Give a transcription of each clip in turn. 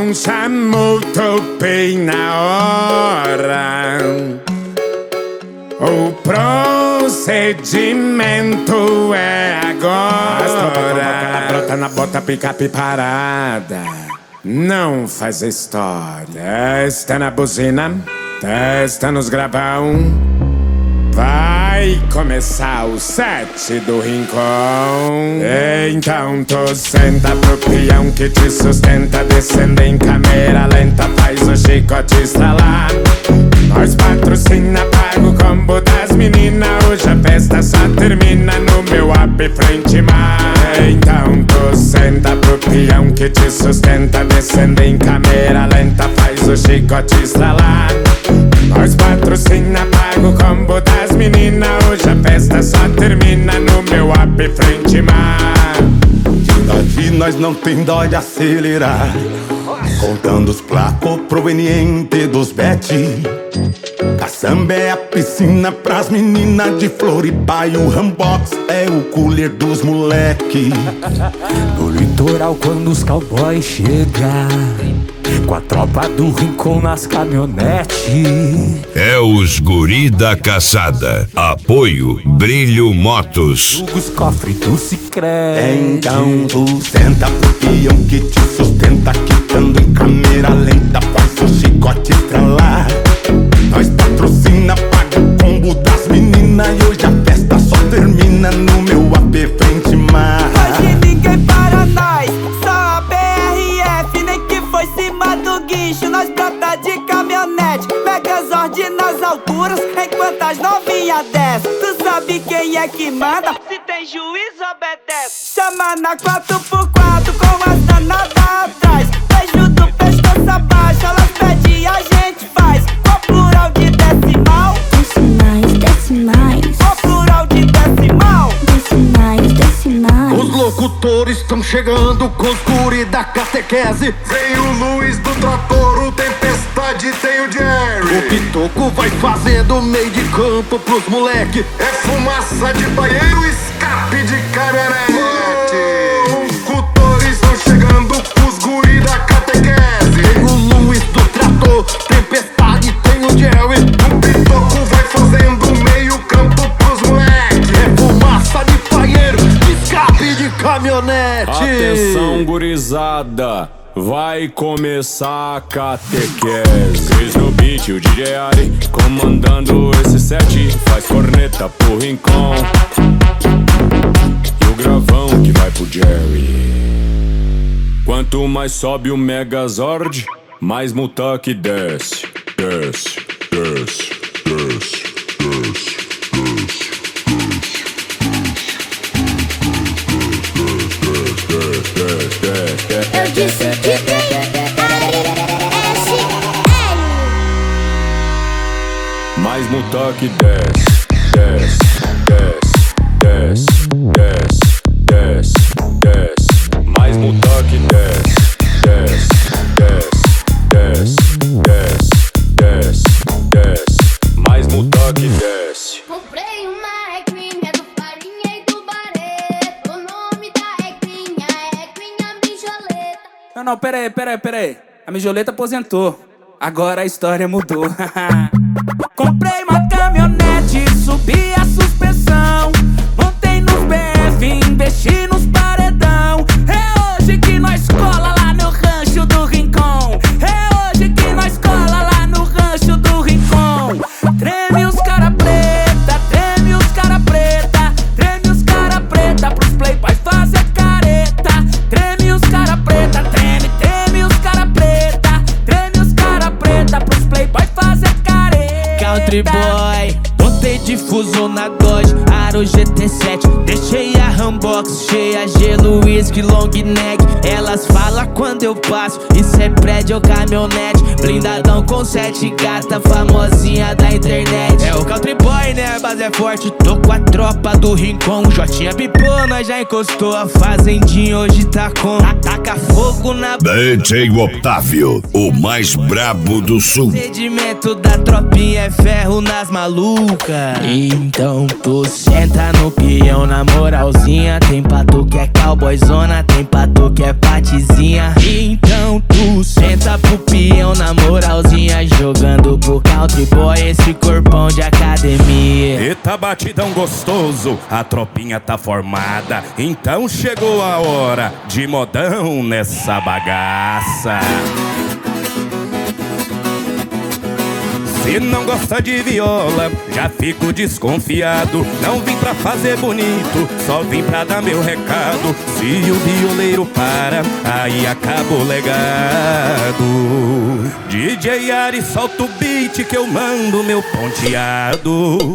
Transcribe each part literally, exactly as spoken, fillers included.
não chamou, topei na hora. O procedimento é agora. Brota na bota, picape parada. Não faz história. Testa na buzina, testa nos gravão. Vai começar o set do Rincon. Então tu senta pro peão que te sustenta. Descendo em câmera lenta, faz o chicote estralar. Nós patrocina, paga o combo das meninas. Hoje a festa só termina no meu app frente mar. Então tu senta pro peão que te sustenta. Descendo em câmera lenta, faz o chicote estralar. Nós patrocina, paga o combo das meninas. Hoje a festa só termina no meu app frente mar. Daqui nós não tem dó de acelerar, contando os placos provenientes dos bet. A samba é a piscina pras meninas de Floripa e o Rambox é o cooler dos moleque. No litoral quando os cowboys chegam, com a tropa do Rincon nas caminhonetes. É os guri da caçada. Apoio Brilho Motos. Os cofres do Sicredi. Então tu senta pro peão que te sustenta, quitando em câmera lenta, faz o chicote estralar. Nós patrocina, paga o combo das meninas. E hoje a festa só termina no meu app frente mar. Hoje ninguém para nós, só a B R F. Nem que foi cima do guincho, nós brota de caminhonete. Megazord nas alturas, enquanto as novinhas descem. Tu sabe quem é que manda, se tem juiz obedece. Chama na quatro por quatro com as danadas atrás. Beijo do pescoço abaixo, elas pedem a gente faz. Qual plural de decimal? Decimais, decimais. Qual plural de decimal? Decimais, decimais. Os locutores estão chegando com os guri da catequese. Tem o Luiz do Trator, o Tempestade, tem o Jerry. O Pitoco vai fazendo meio de campo pros moleque. É fumaça de banheiro, escape de caminhonete. Os locutores estão chegando com os guri da catequese. Tem o Luiz do Trator, Tempestade, tem o Jerry. O Pitoco vai fazendo meio campo pros moleque. É fumaça de banheiro, escape de caminhonete. Atenção gurizada, vai começar a catequese. Cris no beat, o D J Ari comandando esse set. Faz corneta pro Rincon e o gravão que vai pro Jerry. Quanto mais sobe o Megazord, mais Mutak desce. Desce, desce, desce, desce, desce. Eu disse que tem Mais Mutak desce, desce, desce, desce, desce, desce, desce. Mais Mutak desce, desce, desce, desce, desce, desce, desce. Mais Mutak desce. Comprei uma equinha do Farinha e do Barreto. O nome da equinha é equinha mijoleta. Não, não, pera aí, pera aí, pera aí. A mijoleta aposentou. Agora a história mudou. Comprei uma caminhonete, subi a suspensão. Montei nos B F, investi nos paredão. É hoje que nós cola lá no rancho do Rincon. É hoje que nós cola lá no rancho do Rincon. Treme os cara preta, treme os cara preta. Treme os cara preta pros playboys fazer careta. Treme os cara preta, treme, treme os cara preta. Treme os cara preta pros playboys fazer careta. Country boy, botei difuso na Dodge, Aro G T sete. Deixei a Rambox cheia, gelo, whisky, long neck. Elas falam quando eu passo, isso é prédio ou caminhonete. Blindadão com sete gata, famosinha da internet. É o country boy, né? elas é forte, tô com a tropa do Rincon. Jotinha pipou, nós já encostou. A fazendinha hoje tá com ataca fogo na D J Otávio, o mais brabo do sul. Sedimento da tropinha é ferro nas malucas. Então tu senta no peão na moralzinha. Tem pra tu que é cowboyzona, tem pra tu que é patizinha. Então tu senta pro peão na moralzinha, jogando pro country boy esse corpão de academia. Eita batidão gostoso, a tropinha tá formada. Então chegou a hora de modão nessa bagaça. Se não gosta de viola, já fico desconfiado. Não vim pra fazer bonito, só vim pra dar meu recado. Se o violeiro para, aí acaba o legado. D J Ari, solta o beat que eu mando meu ponteado.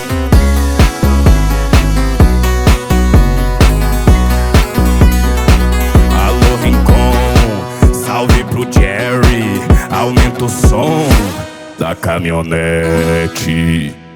Alô Rincon, salve pro Jerry, aumenta o som da caminhonete.